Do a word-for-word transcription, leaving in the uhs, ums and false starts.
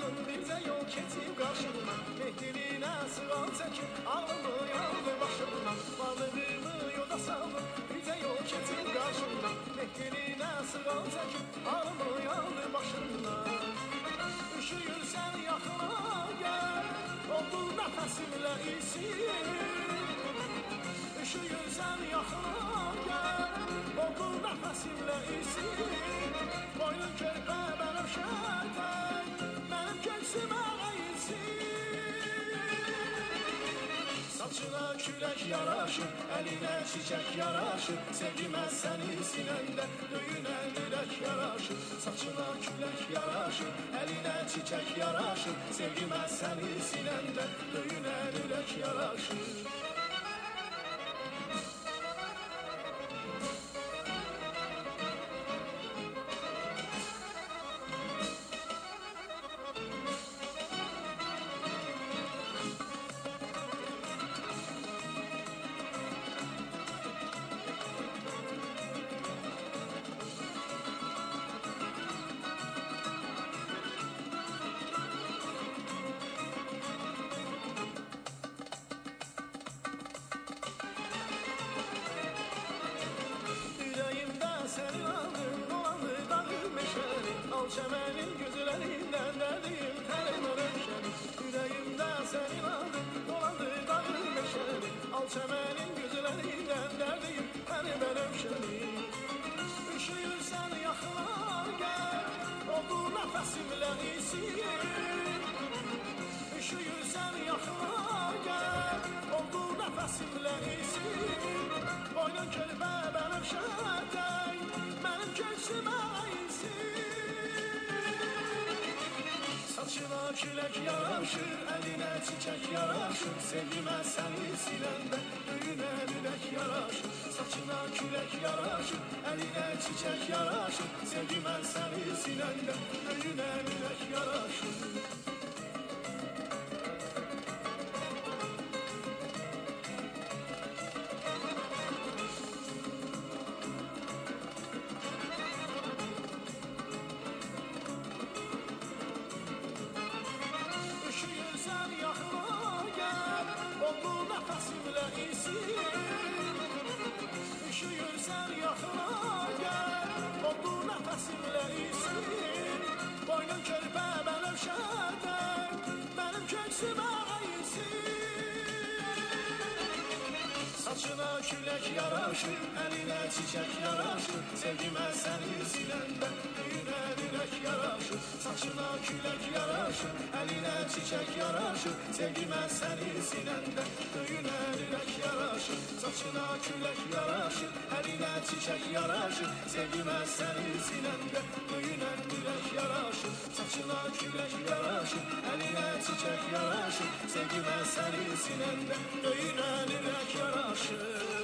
sağın bizə yol keçib qarşımdan. Mehdilinə sığal çəkib ağlımı yandı başımdan. Varlığımı yoda salın bizə yol keçib qarşımdan. Mehdilinə sığal çəkib ağlımı yandı başımdan. Üşüyürsən yaxına gəl, oldu nəfəsimlə isin. Üşüyürsən yaxına gəl, oldu nəfəsimlə isin. Boynun körpə mənim şərtək, mənim köksümə əyilsin. Saçına külək yaraşır, əlinə çiçək yaraşır. Sevgimə sənin sinəndə döyünən ürək yaraşır. Saçına külək yaraşır, əlinə çiçək yaraşır. Sevgimə sənin sinəndə döyünən ürək yaraşır. Seni aldım, dolandı dağı meşeli. Al çəmənin gözlərindən dərdiyim tənimə rövşəni. Ürəyimdə seni aldım, dolandı dağı meşeli. Al çəmənin gözlərindən dərdiyim tənimə rövşəni. Üşüyürsən yaxına gəl, oldu nəfəsimlə isin. Üşüyürsən yaxına gəl, oldu nəfəsimlə isin. Boynun körpə mənim şərtək, mənim köksümə əyilsin. Saçına külək yaraşır, əlinə çiçək yaraşır. Sevgimə sənin sinəndə döyünən ürək yaraşır. Saçına külək yaraşır, əlinə çiçək yaraşır. Sevgimə sənin sinəndə döyünən ürək yaraşır. Üşüyürsən yaxına gəl, oldu nəfəsimlə isin. Üşüyürsən yaxına gəl, oldu nəfəsimlə isin. Boynun körpə mənim şərtək, mənim köksümə əyilsin. Saçına külək yaraşır, əlinə çiçək yaraşır. Sevgimə sənin sinəndə döyünən ürək yaraşır. Saçına külək yaraşır, əlinə çiçək yaraşır. Sevgimə sənin sinəndə döyünən ürək yaraşır. Saçına külək yaraşır, əlinə çiçək yaraşır. Sevgimə sənin sinəndə döyünən ürək yaraşır. Saçına külək yaraşır, əlinə çiçək yaraşır. Sevgimə sənin sinəndə döyünən ürək yaraşır.